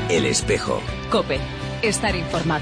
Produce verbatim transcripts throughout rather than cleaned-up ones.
El Espejo. COPE. Estar informado.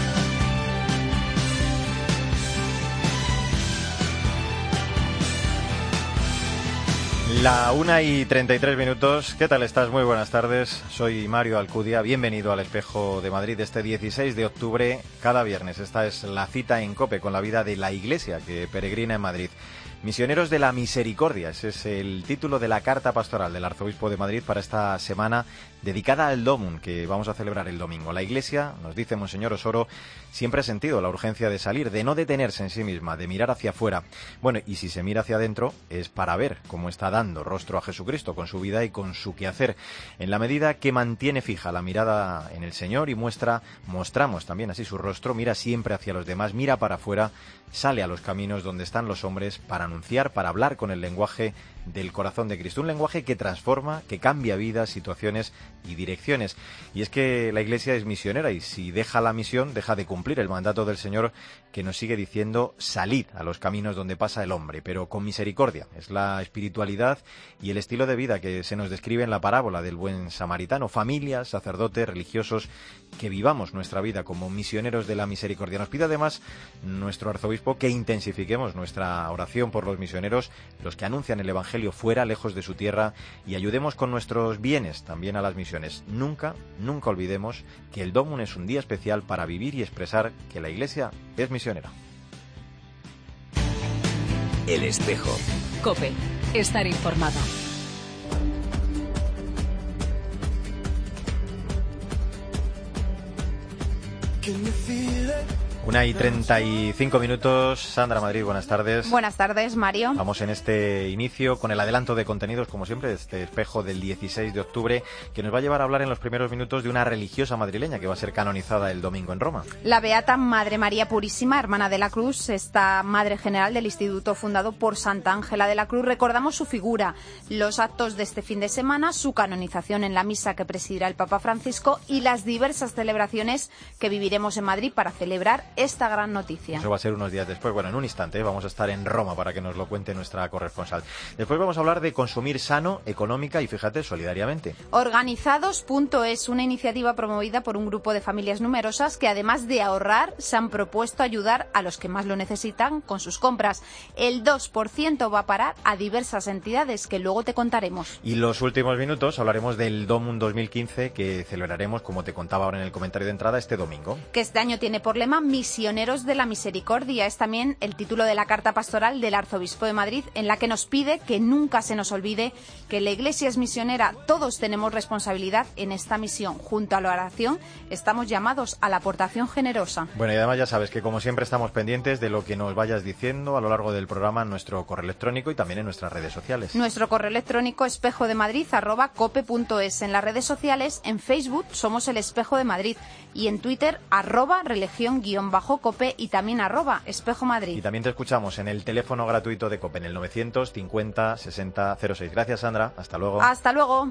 La una y treinta y tres minutos. ¿Qué tal estás? Muy buenas tardes. Soy Mario Alcudia. Bienvenido al Espejo de Madrid este dieciséis de octubre, cada viernes. Esta es la cita en COPE con la vida de la Iglesia que peregrina en Madrid. Misioneros de la Misericordia, ese es el título de la carta pastoral del Arzobispo de Madrid para esta semana dedicada al Domum, que vamos a celebrar el domingo. La Iglesia, nos dice Monseñor Osoro, siempre ha sentido la urgencia de salir, de no detenerse en sí misma, de mirar hacia afuera. Bueno, y si se mira hacia adentro es para ver cómo está dando rostro a Jesucristo con su vida y con su quehacer. En la medida que mantiene fija la mirada en el Señor y muestra, mostramos también así su rostro, mira siempre hacia los demás, mira para afuera, sale a los caminos donde están los hombres para anunciar, para hablar con el lenguaje del corazón de Cristo, un lenguaje que transforma, que cambia vidas, situaciones y direcciones. Y es que la Iglesia es misionera y si deja la misión, deja de cumplir el mandato del Señor que nos sigue diciendo salid a los caminos donde pasa el hombre, pero con misericordia. Es la espiritualidad y el estilo de vida que se nos describe en la parábola del buen samaritano. Familias, sacerdotes, religiosos, que vivamos nuestra vida como misioneros de la misericordia. Nos pide además nuestro arzobispo que intensifiquemos nuestra oración por los misioneros, los que anuncian el Evangelio fuera, lejos de su tierra, y ayudemos con nuestros bienes también a las misiones. Nunca, nunca olvidemos que el Domum es un día especial para vivir y expresar que la Iglesia es misionera. El Espejo. COPE. Estar informado. Una y treinta y cinco minutos. Sandra Madrid, buenas tardes. Buenas tardes, Mario. Vamos en este inicio con el adelanto de contenidos, como siempre, de este espejo del dieciséis de octubre, que nos va a llevar a hablar en los primeros minutos de una religiosa madrileña que va a ser canonizada el domingo en Roma. La Beata Madre María Purísima, hermana de la Cruz, esta madre general del instituto fundado por Santa Ángela de la Cruz. Recordamos su figura, los actos de este fin de semana, su canonización en la misa que presidirá el Papa Francisco y las diversas celebraciones que viviremos en Madrid para celebrar esta gran noticia. Eso va a ser unos días después, bueno, en un instante, ¿eh? Vamos a estar en Roma para que nos lo cuente nuestra corresponsal. Después vamos a hablar de consumir sano, económica y, fíjate, solidariamente. Organizados punto es, una iniciativa promovida por un grupo de familias numerosas que, además de ahorrar, se han propuesto ayudar a los que más lo necesitan con sus compras. El dos por ciento va a parar a diversas entidades que luego te contaremos. Y los últimos minutos hablaremos del Domum dos mil quince que celebraremos, como te contaba ahora en el comentario de entrada, este domingo. Que este año tiene por lema Misioneros de la Misericordia. Es también el título de la carta pastoral del Arzobispo de Madrid, en la que nos pide que nunca se nos olvide que la Iglesia es misionera. Todos tenemos responsabilidad en esta misión. Junto a la oración estamos llamados a la aportación generosa. Bueno, y además ya sabes que como siempre estamos pendientes de lo que nos vayas diciendo a lo largo del programa en nuestro correo electrónico y también en nuestras redes sociales. Nuestro correo electrónico espejodemadrid arroba cope punto es. En las redes sociales, en Facebook somos El Espejo de Madrid y en Twitter arroba religión guión bajo cope y también arroba Espejo Madrid. Y también te escuchamos en el teléfono gratuito de COPE en el novecientos cincuenta sesenta cero seis. Gracias, Sandra. Hasta luego. Hasta luego.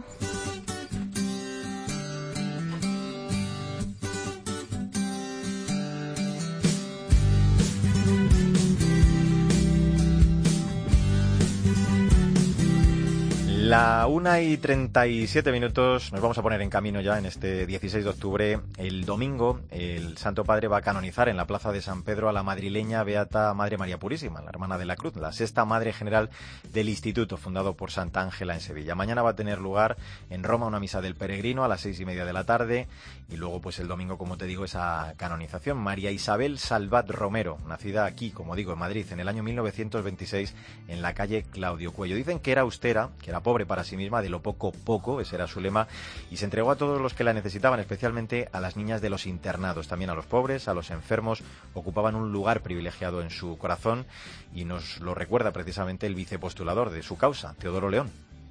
La una y treinta y siete minutos, nos vamos a poner en camino ya en este dieciséis de octubre. El domingo, el Santo Padre va a canonizar en la Plaza de San Pedro a la madrileña Beata Madre María Purísima, la hermana de la Cruz, la sexta Madre General del Instituto, fundado por Santa Ángela en Sevilla. Mañana va a tener lugar en Roma una misa del peregrino a las seis y media de la tarde y luego pues el domingo, como te digo, esa canonización. María Isabel Salvat Romero, nacida aquí, como digo, en Madrid, en el año mil novecientos veintiséis, en la calle Claudio Cuello. Dicen que era austera, que era pobre para sí misma, de lo poco poco, ese era su lema, y se entregó a todos los que la necesitaban, especialmente a las niñas de los internados, también a los pobres, a los enfermos. Ocupaban un lugar privilegiado en su corazón y nos lo recuerda precisamente el vicepostulador de su causa, Teodoro León.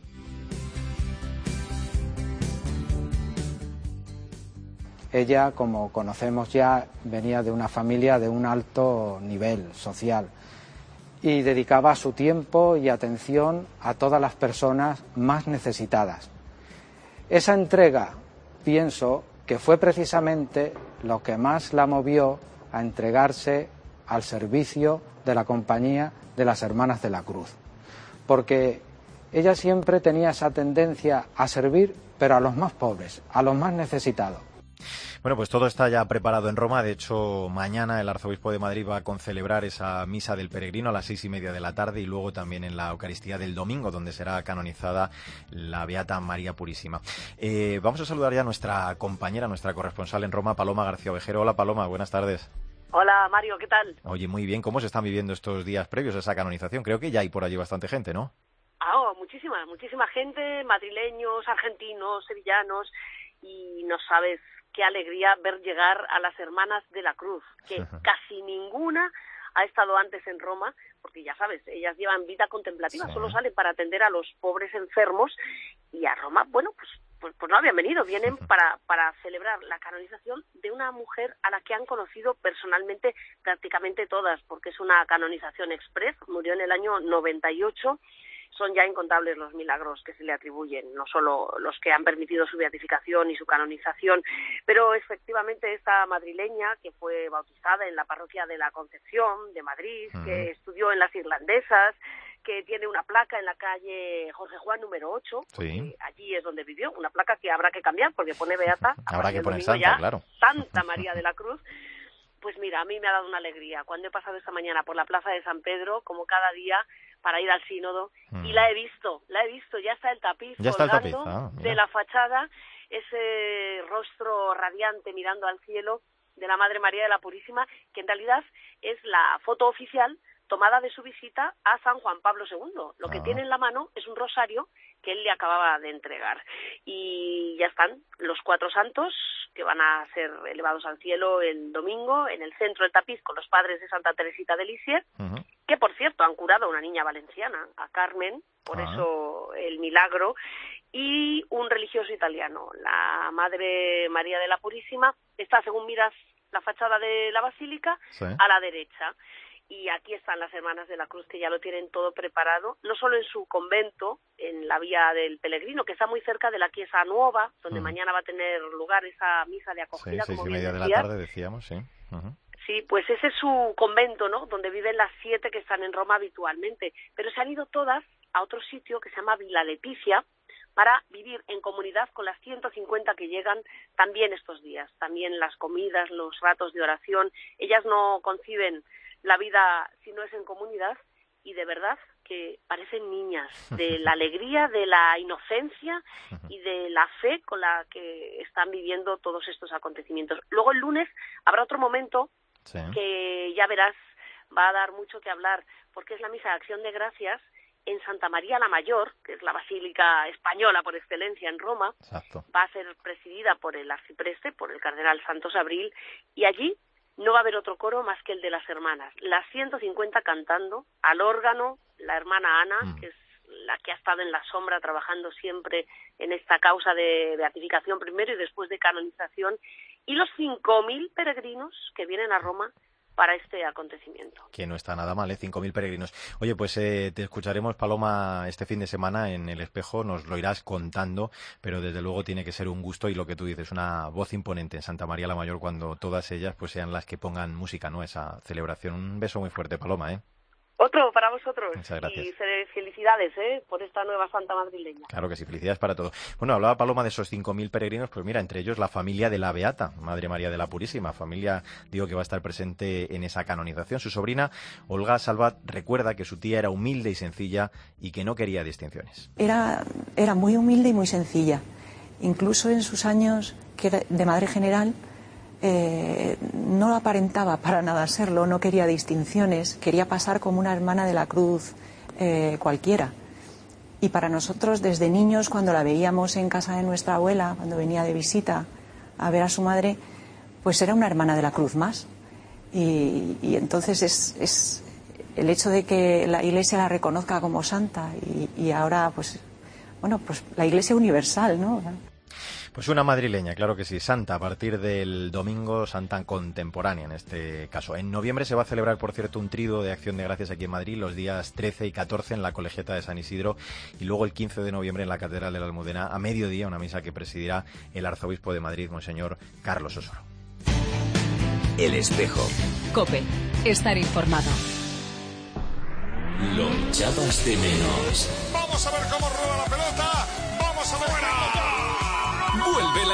Ella, como conocemos ya, venía de una familia de un alto nivel social y dedicaba su tiempo y atención a todas las personas más necesitadas. Esa entrega, pienso, que fue precisamente lo que más la movió a entregarse al servicio de la Compañía de las Hermanas de la Cruz, porque ella siempre tenía esa tendencia a servir pero a los más pobres, a los más necesitados. Bueno, pues todo está ya preparado en Roma. De hecho, mañana el arzobispo de Madrid va a concelebrar esa misa del peregrino a las seis y media de la tarde y luego también en la Eucaristía del domingo, donde será canonizada la Beata María Purísima. Eh, vamos a saludar ya a nuestra compañera, nuestra corresponsal en Roma, Paloma García Ovejero. Hola, Paloma, buenas tardes. Hola, Mario, ¿qué tal? Oye, muy bien. ¿Cómo se están viviendo estos días previos a esa canonización? Creo que ya hay por allí bastante gente, ¿no? Ah, oh, muchísima, muchísima gente, madrileños, argentinos, sevillanos, y no sabes qué alegría ver llegar a las Hermanas de la Cruz, que casi ninguna ha estado antes en Roma, porque ya sabes, ellas llevan vida contemplativa, sí. Solo salen para atender a los pobres enfermos, y a Roma, bueno, pues pues, pues no habían venido, vienen para, para celebrar la canonización de una mujer a la que han conocido personalmente prácticamente todas, porque es una canonización express, murió en el año noventa y ocho. Son ya incontables los milagros que se le atribuyen, no solo los que han permitido su beatificación y su canonización, pero efectivamente esta madrileña que fue bautizada en la parroquia de la Concepción de Madrid, uh-huh. que estudió en las Irlandesas, que tiene una placa en la calle Jorge Juan número ocho, sí. allí es donde vivió, una placa que habrá que cambiar porque pone Beata, habrá que poner Santa, ya, claro. Santa María de la Cruz. Pues mira, a mí me ha dado una alegría cuando he pasado esta mañana por la Plaza de San Pedro, como cada día, para ir al sínodo, mm. y la he visto, la he visto, ya está el tapiz ya colgando está el tapiz. Ah, de la fachada, ese rostro radiante mirando al cielo de la Madre María de la Purísima, que en realidad es la foto oficial tomada de su visita a San Juan Pablo segundo. Lo que ah. tiene en la mano es un rosario que él le acababa de entregar. Y ya están los cuatro santos que van a ser elevados al cielo el domingo, en el centro del tapiz con los padres de Santa Teresita de Lisieux, uh-huh. que por cierto han curado a una niña valenciana, a Carmen, por uh-huh. eso el milagro, y un religioso italiano, la Madre María de la Purísima, está, según miras la fachada de la basílica, sí. a la derecha. Y aquí están las Hermanas de la Cruz, que ya lo tienen todo preparado, no solo en su convento, en la Vía del Peregrino, que está muy cerca de la Chiesa Nuova, donde mm. mañana va a tener lugar esa misa de acogida. Sí, seis como y media de la tarde, decíamos, sí. Uh-huh. Sí, pues ese es su convento, ¿no?, donde viven las siete que están en Roma habitualmente. Pero se han ido todas a otro sitio que se llama Villa Leticia, para vivir en comunidad con las ciento cincuenta que llegan también estos días. También las comidas, los ratos de oración. Ellas no conciben la vida si no es en comunidad, y de verdad que parecen niñas, de la alegría, de la inocencia y de la fe con la que están viviendo todos estos acontecimientos. Luego el lunes habrá otro momento sí. que ya verás va a dar mucho que hablar, porque es la misa de Acción de Gracias en Santa María la Mayor, que es la basílica española por excelencia en Roma. Exacto. Va a ser presidida por el arcipreste, por el cardenal Santos Abril, y allí no va a haber otro coro más que el de las hermanas. Las ciento cincuenta cantando, al órgano, la hermana Ana, mm. que es la que ha estado en la sombra trabajando siempre en esta causa de beatificación primero y después de canonización, y los cinco mil peregrinos que vienen a Roma para este acontecimiento. Que no está nada mal, ¿eh? cinco mil peregrinos. Oye, pues eh, te escucharemos, Paloma, este fin de semana en El Espejo, nos lo irás contando, pero desde luego tiene que ser un gusto y lo que tú dices, una voz imponente en Santa María la Mayor cuando todas ellas pues sean las que pongan música, ¿no?, esa celebración. Un beso muy fuerte, Paloma, ¿eh? Otro para vosotros. Muchas gracias. Y felicidades ¿eh? por esta nueva Santa Madrileña. Claro que sí, felicidades para todos. Bueno, hablaba Paloma de esos cinco mil peregrinos, pues mira, entre ellos la familia de la Beata, Madre María de la Purísima, familia, digo, que va a estar presente en esa canonización. Su sobrina, Olga Salvat, recuerda que su tía era humilde y sencilla y que no quería distinciones. Era, era muy humilde y muy sencilla. Incluso en sus años que era de madre general, Eh, no aparentaba para nada serlo, no quería distinciones, quería pasar como una hermana de la Cruz eh, cualquiera. Y para nosotros, desde niños, cuando la veíamos en casa de nuestra abuela, cuando venía de visita a ver a su madre, pues era una hermana de la Cruz más. Y, y entonces es, es el hecho de que la Iglesia la reconozca como santa y, y ahora, pues, bueno, pues la Iglesia universal, ¿no? Pues una madrileña, claro que sí, santa, a partir del domingo, santa contemporánea en este caso. En noviembre se va a celebrar, por cierto, un triduo de Acción de Gracias aquí en Madrid, los días trece y catorce en la Colegiata de San Isidro, y luego el quince de noviembre en la Catedral de la Almudena, a mediodía, una misa que presidirá el arzobispo de Madrid, Monseñor Carlos Osoro. El Espejo. COPE. Estar informado. Lo echabas de menos. Vamos a ver cómo rueda la pelota. Vamos a ver. ¡Fuera!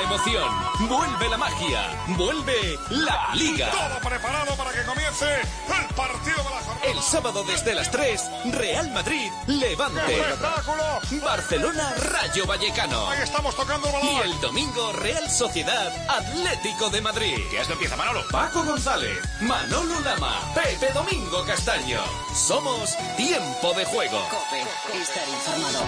la emoción, vuelve la magia, vuelve la Liga. Todo preparado para que comience el partido de la jornada. El sábado desde las tres, Real Madrid, Levante. ¡Espectáculo! Barcelona, Rayo Vallecano. Ahí estamos tocando el balón. Y el domingo, Real Sociedad, Atlético de Madrid. ¿Qué es lo empieza, Manolo? Paco González, Manolo Lama, Pepe Domingo Castaño. Somos Tiempo de Juego. COPE. Estar informado.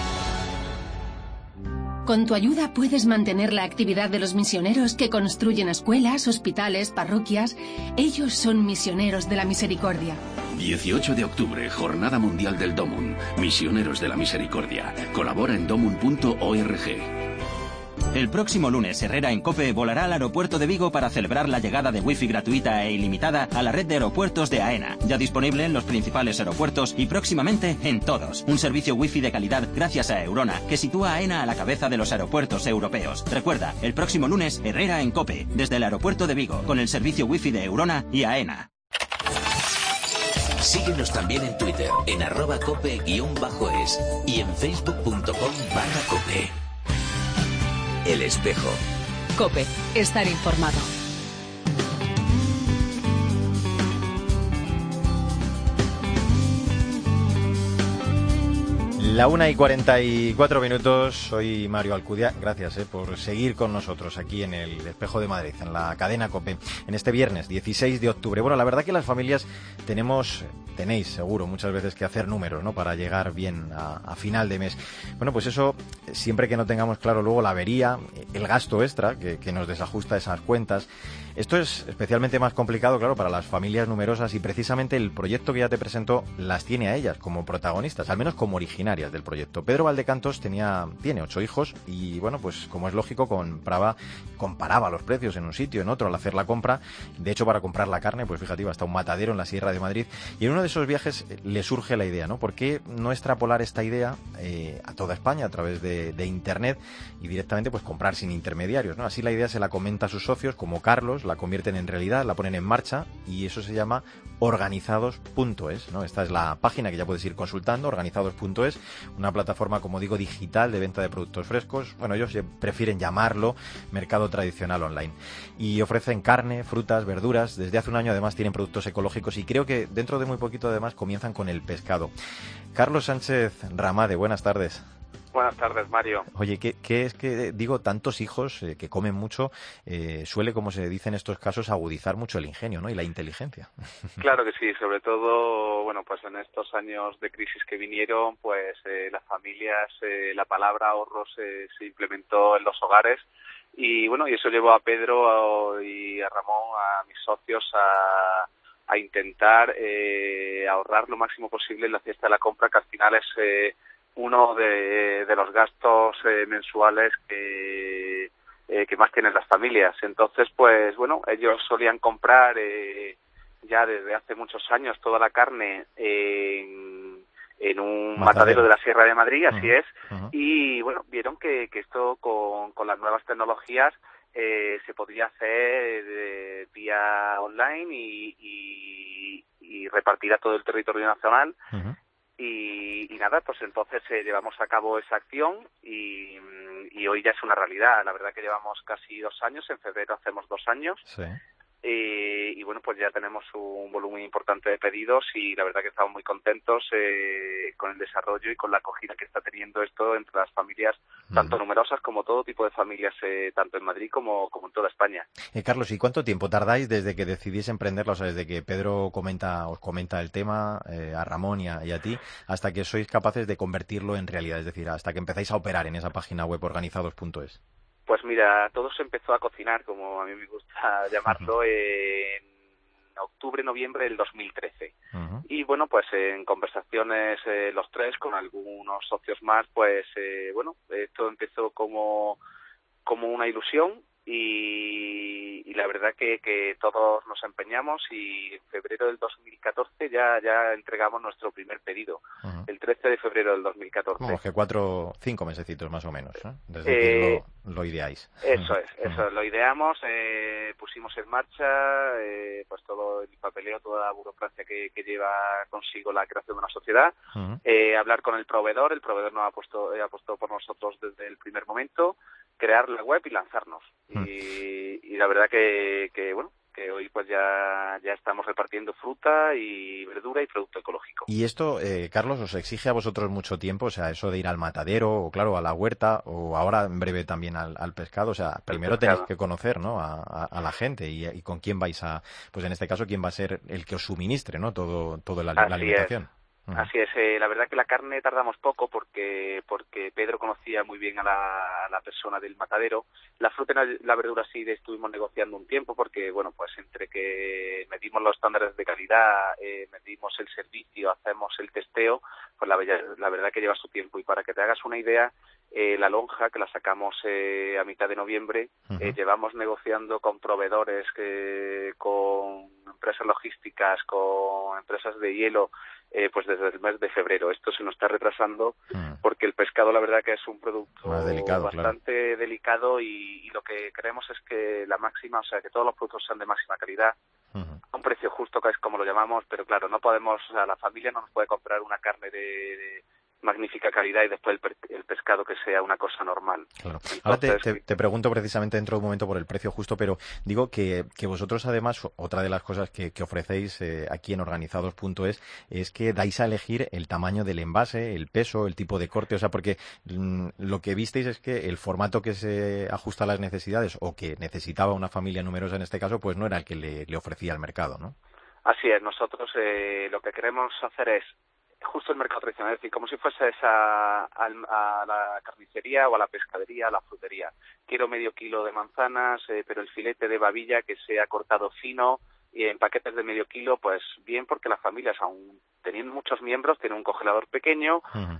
Con tu ayuda puedes mantener la actividad de los misioneros que construyen escuelas, hospitales, parroquias. Ellos son misioneros de la misericordia. dieciocho de octubre, Jornada Mundial del Domun. Misioneros de la Misericordia. Colabora en domun punto org. El próximo lunes, Herrera en COPE volará al aeropuerto de Vigo para celebrar la llegada de wifi gratuita e ilimitada a la red de aeropuertos de AENA, ya disponible en los principales aeropuertos y próximamente en todos. Un servicio wifi de calidad gracias a Eurona, que sitúa a AENA a la cabeza de los aeropuertos europeos. Recuerda, el próximo lunes, Herrera en COPE, desde el aeropuerto de Vigo, con el servicio wifi de Eurona y AENA. Síguenos también en Twitter, en arroba cope guión bajo es y en facebook punto com barra cope. El Espejo. COPE. Estar informado. La una y cuarenta y cuatro minutos, soy Mario Alcudia, gracias eh, por seguir con nosotros aquí en el Espejo de Madrid, en la cadena COPE, en este viernes dieciséis de octubre. Bueno, la verdad que las familias tenemos, tenéis seguro muchas veces que hacer números, ¿no?, para llegar bien a, a final de mes. Bueno, pues eso, siempre que no tengamos claro luego la avería, el gasto extra que, que nos desajusta esas cuentas. Esto es especialmente más complicado, claro, para las familias numerosas y precisamente el proyecto que ya te presento las tiene a ellas como protagonistas, al menos como originarias del proyecto. Pedro Valdecantos tenía, tiene ocho hijos y, bueno, pues como es lógico, compraba, comparaba los precios en un sitio, en otro, al hacer la compra. De hecho, para comprar la carne, pues fíjate, iba hasta un matadero en la Sierra de Madrid. Y en uno de esos viajes le surge la idea, ¿no? ¿Por qué no extrapolar esta idea eh, a toda España a través de, de Internet y directamente pues comprar sin intermediarios, ¿no? Así la idea se la comenta a sus socios, como Carlos, la convierten en realidad, la ponen en marcha y eso se llama organizados punto es, ¿no? Esta es la página que ya puedes ir consultando, organizados punto es, una plataforma, como digo, digital de venta de productos frescos. Bueno, ellos prefieren llamarlo mercado tradicional online. Y ofrecen carne, frutas, verduras. Desde hace un año además tienen productos ecológicos y creo que dentro de muy poquito además comienzan con el pescado. Carlos Sánchez Ramade, buenas tardes. Buenas tardes, Mario. Oye, ¿qué, qué es que, digo, tantos hijos eh, que comen mucho, eh, suele, como se dice en estos casos, agudizar mucho el ingenio, ¿no?, y la inteligencia? Claro que sí, sobre todo, bueno, pues en estos años de crisis que vinieron, pues eh, las familias, eh, la palabra ahorro se, se implementó en los hogares y, bueno, y eso llevó a Pedro y a Ramón, a mis socios, a, a intentar eh, ahorrar lo máximo posible en la cesta de la compra, que al final es... Eh, uno de, de los gastos eh, mensuales que, eh, que más tienen las familias. Entonces, pues bueno, ellos solían comprar eh, ya desde hace muchos años toda la carne en, en un matadero. matadero de la Sierra de Madrid, así uh-huh. es, uh-huh. y bueno, vieron que, que esto con, con las nuevas tecnologías eh, se podía hacer eh, vía online y, y, y repartir a todo el territorio nacional. Uh-huh. Y, y nada, pues entonces eh, llevamos a cabo esa acción y, y hoy ya es una realidad. La verdad que llevamos casi dos años, en febrero hacemos dos años. Sí. Eh, y bueno, pues ya tenemos un volumen importante de pedidos y la verdad que estamos muy contentos eh, con el desarrollo y con la acogida que está teniendo esto entre las familias, mm. tanto numerosas como todo tipo de familias, eh, tanto en Madrid como, como en toda España. Eh, Carlos, ¿y cuánto tiempo tardáis desde que decidís emprenderlo, o sea, desde que Pedro comenta, os comenta el tema, eh, a Ramón y a, y a ti, hasta que sois capaces de convertirlo en realidad, es decir, hasta que empezáis a operar en esa página web organizados punto es? Pues mira, todo se empezó a cocinar, como a mí me gusta llamarlo, uh-huh. en octubre, noviembre del dos mil trece. Uh-huh. Y bueno, pues en conversaciones eh, los tres, con algunos socios más, pues eh, bueno, esto empezó como, como una ilusión y, y la verdad que, que todos nos empeñamos y en febrero del dos mil catorce ya, ya entregamos nuestro primer pedido. Uh-huh. El trece de febrero del dos mil catorce. Como que cuatro, cinco mesecitos más o menos, ¿eh? Desde eh, que lo, lo ideáis. Eso es, eso, uh-huh. lo ideamos, eh, pusimos en marcha eh, pues todo el papeleo, toda la burocracia que, que lleva consigo la creación de una sociedad, uh-huh. eh, hablar con el proveedor, el proveedor nos ha puesto, eh, apostó por nosotros desde el primer momento, crear la web y lanzarnos. Mm. Y, y la verdad que, que, bueno, que hoy pues ya, ya estamos repartiendo fruta y verdura y producto ecológico. Y esto, eh, Carlos, ¿os exige a vosotros mucho tiempo? O sea, eso de ir al matadero, o claro, a la huerta, o ahora en breve también al, al pescado. O sea, primero tenéis que conocer, ¿no?, a, a, a la gente y, y con quién vais a, pues en este caso, quién va a ser el que os suministre, ¿no?, todo, todo la, la alimentación. Es. Así es, eh, la verdad que la carne tardamos poco porque porque Pedro conocía muy bien a la, a la persona del matadero. La fruta y la verdura sí estuvimos negociando un tiempo porque, bueno, pues entre que medimos los estándares de calidad, eh, medimos el servicio, hacemos el testeo, pues la, la verdad que lleva su tiempo. Y para que te hagas una idea, eh, la lonja, que la sacamos eh, a mitad de noviembre, uh-huh. eh, llevamos negociando con proveedores, eh, con empresas logísticas, con empresas de hielo, Eh, pues desde el mes de febrero. Esto se nos está retrasando mm. porque el pescado la verdad que es un producto delicado, bastante claro. delicado y, y lo que queremos es que la máxima, o sea, que todos los productos sean de máxima calidad, uh-huh. a un precio justo, que es como lo llamamos, pero claro, no podemos, o sea, la familia no nos puede comprar una carne de, de magnífica calidad y después el, el pescado que sea una cosa normal. Claro. Entonces, ahora te, te, te pregunto precisamente dentro de un momento por el precio justo, pero digo que, que vosotros además, otra de las cosas que, que ofrecéis eh, aquí en organizados punto es, es que dais a elegir el tamaño del envase, el peso, el tipo de corte, o sea, porque mm, lo que visteis es que el formato que se ajusta a las necesidades o que necesitaba una familia numerosa en este caso, pues no era el que le, le ofrecía el mercado, ¿no? Así es, nosotros eh, lo que queremos hacer es justo el mercado tradicional, es decir, como si fueses a, a, a la carnicería o a la pescadería, a la frutería. Quiero medio kilo de manzanas, eh, pero el filete de babilla que sea cortado fino y en paquetes de medio kilo, pues bien, porque las familias, aún teniendo muchos miembros, tienen un congelador pequeño uh-huh.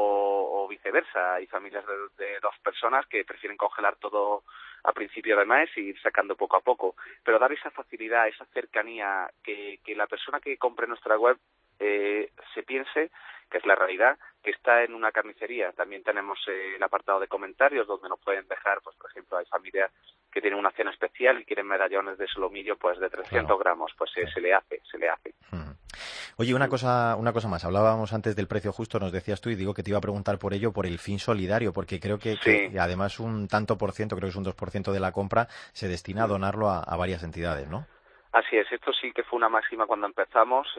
o, o viceversa. Hay familias de, de dos personas que prefieren congelar todo a principio de mes y ir sacando poco a poco. Pero dar esa facilidad, esa cercanía, que, que la persona que compre nuestra web Eh, se piense que es la realidad, que está en una carnicería. También tenemos eh, el apartado de comentarios donde nos pueden dejar, pues por ejemplo, hay familias que tienen una cena especial y quieren medallones de solomillo pues de trescientos claro. gramos, pues eh, se le hace, se le hace. Hmm. Oye, una cosa, una cosa más. Hablábamos antes del precio justo, nos decías tú, y digo que te iba a preguntar por ello, por el fin solidario, porque creo que, sí. que además un tanto por ciento, creo que es un dos por ciento de la compra, se destina a donarlo a, a varias entidades, ¿no? Así es, esto sí que fue una máxima cuando empezamos,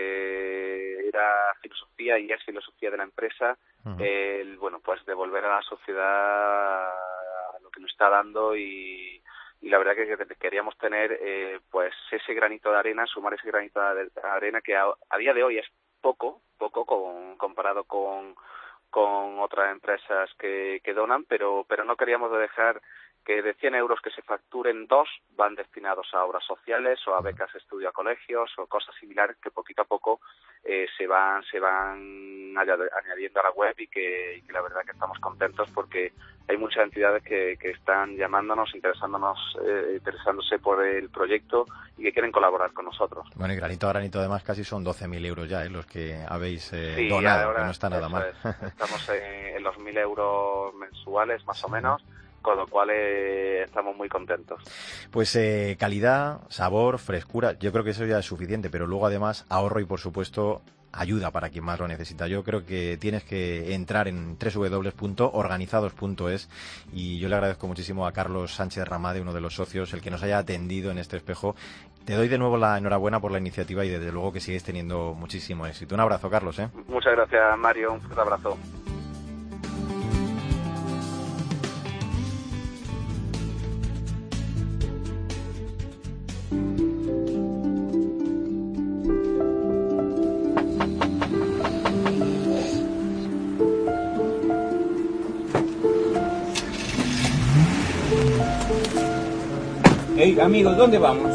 eh, era filosofía y es filosofía de la empresa, uh-huh. el, bueno, pues devolver a la sociedad lo que nos está dando y, y la verdad que queríamos tener eh, pues ese granito de arena, sumar ese granito de arena que a, a día de hoy es poco, poco con, comparado con, con otras empresas que, que donan, pero, pero no queríamos dejar que de cien euros que se facturen, dos van destinados a obras sociales o a becas de estudio a colegios o cosas similares que poquito a poco eh, se van se van añadiendo a la web y que, y que la verdad que estamos contentos porque hay muchas entidades que, que están llamándonos, interesándonos, eh, interesándose por el proyecto y que quieren colaborar con nosotros. Bueno, y granito a granito además casi son doce mil euros ya, ¿eh? Los que habéis eh, sí, donado, ahora, que no está nada mal. Es. Estamos en, en los mil euros mensuales más o menos. Con lo cual eh, estamos muy contentos. Pues eh, calidad, sabor, frescura, yo creo que eso ya es suficiente, pero luego además ahorro y por supuesto ayuda para quien más lo necesita. Yo creo que tienes que entrar en doble u doble u doble u punto organizados punto es y yo le agradezco muchísimo a Carlos Sánchez Ramade, uno de los socios, el que nos haya atendido en este espejo. Te doy de nuevo la enhorabuena por la iniciativa y desde luego que sigues teniendo muchísimo éxito. Un abrazo, Carlos. ¿eh? Muchas gracias, Mario. Un fuerte abrazo. Hey, amigo, ¿dónde vamos?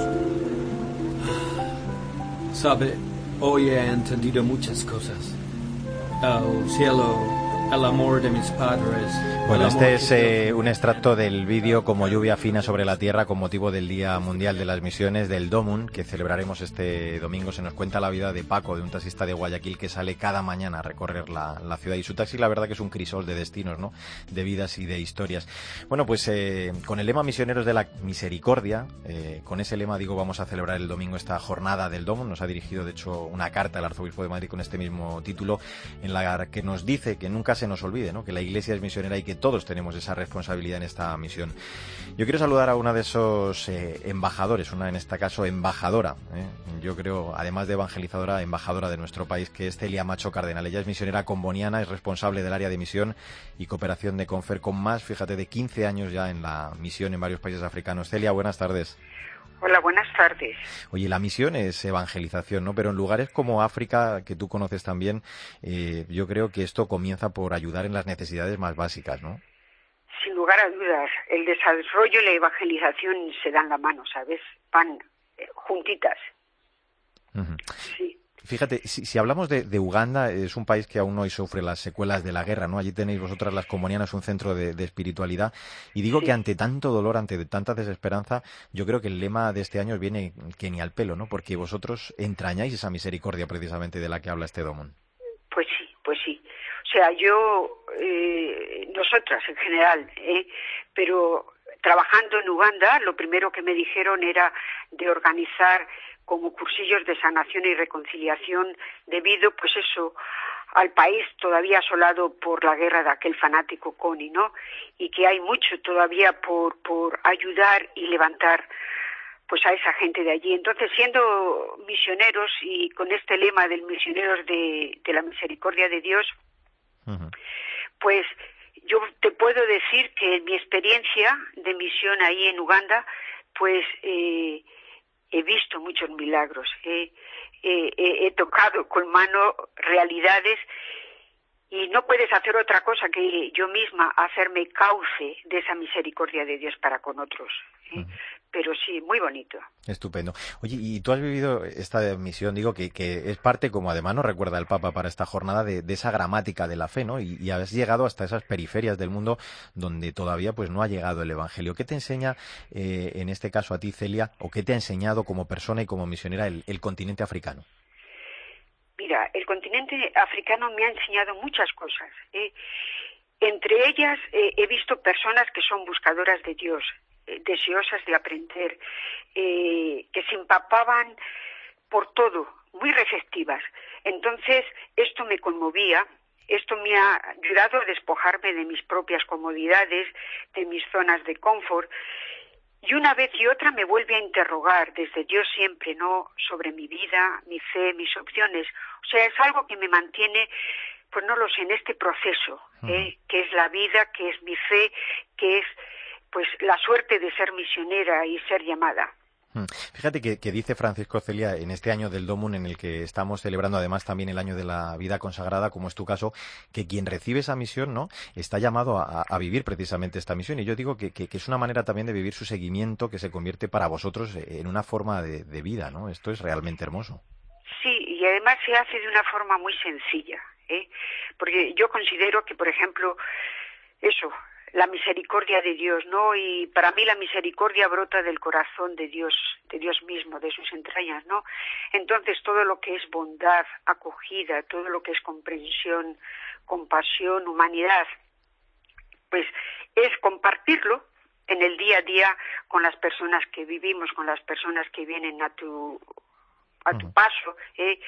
Sabe, hoy he entendido muchas cosas. El cielo, el amor de mis padres. Bueno, este es eh, un extracto del vídeo Como lluvia fina sobre la tierra con motivo del Día Mundial de las Misiones del DOMUN, que celebraremos este domingo. Se nos cuenta la vida de Paco, de un taxista de Guayaquil que sale cada mañana a recorrer la, la ciudad. Y su taxi, la verdad que es un crisol de destinos, ¿no? De vidas y de historias. Bueno, pues eh, con el lema Misioneros de la Misericordia, eh, con ese lema, digo, vamos a celebrar el domingo esta jornada del DOMUN. Nos ha dirigido, de hecho, una carta al arzobispo de Madrid con este mismo título, en la que nos dice que nunca se nos olvide, ¿no? Que la Iglesia es misionera y que todos tenemos esa responsabilidad en esta misión. Yo quiero saludar a una de esos eh, embajadores, una en este caso embajadora, ¿eh? Yo creo, además de evangelizadora, embajadora de nuestro país, que es Celia Macho Cardenal. Ella es misionera comboniana, es responsable del área de misión y cooperación de Confer, con más, fíjate, de quince años ya en la misión en varios países africanos. Celia, buenas tardes. Hola, buenas tardes. Oye, la misión es evangelización, ¿no? Pero en lugares como África, que tú conoces también, eh, yo creo que esto comienza por ayudar en las necesidades más básicas, ¿no? Sin lugar a dudas, el desarrollo y la evangelización se dan la mano, ¿sabes? Van eh, juntitas. Uh-huh. Sí. Fíjate, si, si hablamos de, de Uganda, es un país que aún hoy sufre las secuelas de la guerra, ¿no? Allí tenéis vosotras, las combonianas, un centro de, de espiritualidad. Y digo sí. que ante tanto dolor, ante tanta desesperanza, yo creo que el lema de este año viene que ni al pelo, ¿no? Porque vosotros entrañáis esa misericordia precisamente de la que habla este Domum. Pues sí, pues sí. O sea, yo, eh, nosotras en general, ¿eh? Pero trabajando en Uganda, lo primero que me dijeron era de organizar como cursillos de sanación y reconciliación debido, pues eso, al país todavía asolado por la guerra de aquel fanático Kony, ¿no? Y que hay mucho todavía por, por ayudar y levantar pues a esa gente de allí. Entonces, siendo misioneros y con este lema del misioneros de, de la misericordia de Dios, uh-huh. pues yo te puedo decir que en mi experiencia de misión ahí en Uganda, pues eh, he visto muchos milagros, he, he, he tocado con mano realidades y no puedes hacer otra cosa que yo misma hacerme cauce de esa misericordia de Dios para con otros. ¿eh? Uh-huh. Pero sí, muy bonito. Estupendo. Oye, y tú has vivido esta misión, digo, que, que es parte, como además nos recuerda el Papa para esta jornada, de, de esa gramática de la fe, ¿no? Y, y has llegado hasta esas periferias del mundo donde todavía pues no ha llegado el Evangelio. ¿Qué te enseña, eh, en este caso a ti, Celia, o qué te ha enseñado como persona y como misionera el, el continente africano? Mira, el continente africano me ha enseñado muchas cosas. ¿eh? Entre ellas eh, he visto personas que son buscadoras de Dios, deseosas de aprender, eh, que se empapaban por todo, muy receptivas. Entonces, esto me conmovía, esto me ha ayudado a despojarme de mis propias comodidades, de mis zonas de confort, y una vez y otra me vuelve a interrogar desde Dios siempre, ¿no?, sobre mi vida, mi fe, mis opciones. O sea, es algo que me mantiene, pues no lo sé, en este proceso, ¿eh? que es la vida, que es mi fe, que es pues la suerte de ser misionera y ser llamada. Fíjate que, que dice Francisco, Celia, en este año del Domum, en el que estamos celebrando además también el año de la vida consagrada, como es tu caso, que quien recibe esa misión, ¿no?, está llamado a, a vivir precisamente esta misión. Y yo digo que, que, que es una manera también de vivir su seguimiento que se convierte para vosotros en una forma de, de vida, ¿no? Esto es realmente hermoso. Sí, y además se hace de una forma muy sencilla, ¿eh? Porque yo considero que, por ejemplo, eso, la misericordia de Dios, ¿no? Y para mí la misericordia brota del corazón de Dios, de Dios mismo, de sus entrañas, ¿no? Entonces todo lo que es bondad, acogida, todo lo que es comprensión, compasión, humanidad, pues es compartirlo en el día a día con las personas que vivimos, con las personas que vienen a tu a tu paso, ¿eh?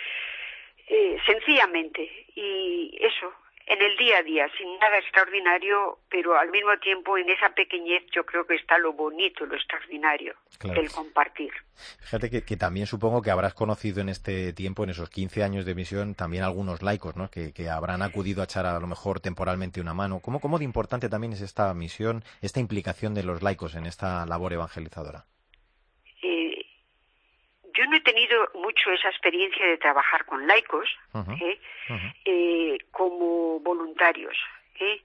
Eh, sencillamente, y eso, en el día a día, sin nada extraordinario, pero al mismo tiempo en esa pequeñez yo creo que está lo bonito, lo extraordinario, claro, del compartir. Fíjate que, que también supongo que habrás conocido en este tiempo, en esos quince años de misión, también algunos laicos, ¿no?, que, que habrán acudido a echar a lo mejor temporalmente una mano. ¿Cómo, cómo de importante también es esta misión, esta implicación de los laicos en esta labor evangelizadora? Eh, yo no he tenido mucho esa experiencia de trabajar con laicos, uh-huh. ¿eh? Uh-huh. Eh, como voluntarios, ¿eh?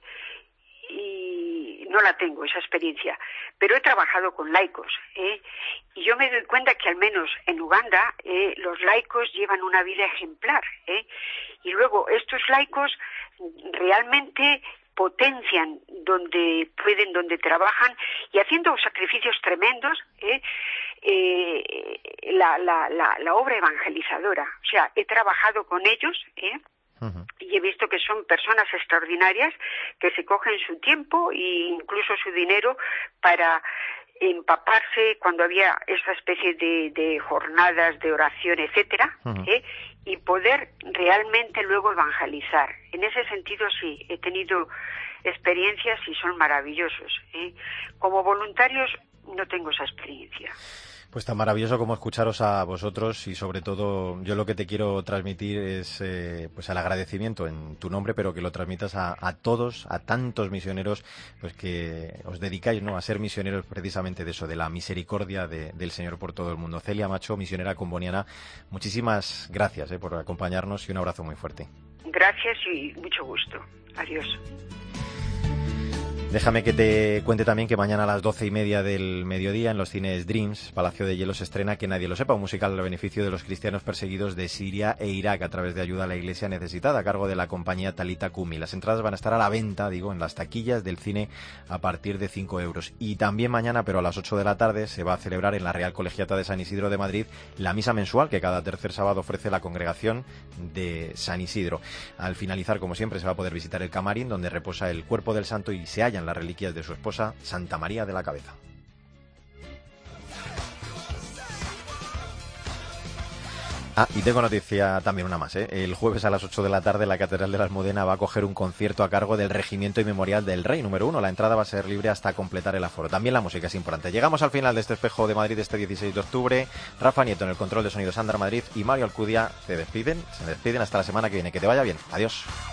Y no la tengo esa experiencia, pero he trabajado con laicos, ¿eh? Y yo me doy cuenta que al menos en Uganda eh, los laicos llevan una vida ejemplar, ¿eh? Y luego estos laicos realmente potencian donde pueden, donde trabajan, y haciendo sacrificios tremendos, ¿eh? Eh, la, la, la, la obra evangelizadora. O sea, he trabajado con ellos, ¿eh? Uh-huh. Y he visto que son personas extraordinarias que se cogen su tiempo e incluso su dinero para empaparse cuando había esa especie de, de jornadas de oración, etcétera, uh-huh. ¿eh? y poder realmente luego evangelizar. En ese sentido sí, he tenido experiencias y son maravillosos. ¿eh? Como voluntarios no tengo esa experiencia. Pues tan maravilloso como escucharos a vosotros, y sobre todo yo lo que te quiero transmitir es eh, pues el agradecimiento en tu nombre, pero que lo transmitas a, a todos, a tantos misioneros, pues que os dedicáis, ¿no?, a ser misioneros precisamente de eso, de la misericordia de, del Señor por todo el mundo. Celia Macho, misionera comboniana, muchísimas gracias eh, por acompañarnos y un abrazo muy fuerte. Gracias y mucho gusto. Adiós. Déjame que te cuente también que mañana a las doce y media del mediodía en los cines Dreams, Palacio de Hielo, se estrena Que nadie lo sepa, un musical al beneficio de los cristianos perseguidos de Siria e Irak a través de ayuda a la iglesia necesitada, a cargo de la compañía Talita Kumi. Las entradas van a estar a la venta, digo, en las taquillas del cine a partir de cinco euros. Y también mañana, pero a las ocho de la tarde, se va a celebrar en la Real Colegiata de San Isidro de Madrid la misa mensual que cada tercer sábado ofrece la congregación de San Isidro. Al finalizar, como siempre, se va a poder visitar el camarín donde reposa el cuerpo del santo y se hallan las reliquias de su esposa, Santa María de la Cabeza. Ah, y tengo noticia también, una más, ¿eh? El jueves a las ocho de la tarde la Catedral de la Almudena va a acoger un concierto a cargo del Regimiento y Memorial del Rey número uno. La entrada va a ser libre hasta completar el aforo. También la música es importante. Llegamos al final de este Espejo de Madrid este dieciséis de octubre. Rafa Nieto en el control de sonido, Sandra Madrid y Mario Alcudia se despiden, se despiden hasta la semana que viene. Que te vaya bien. Adiós.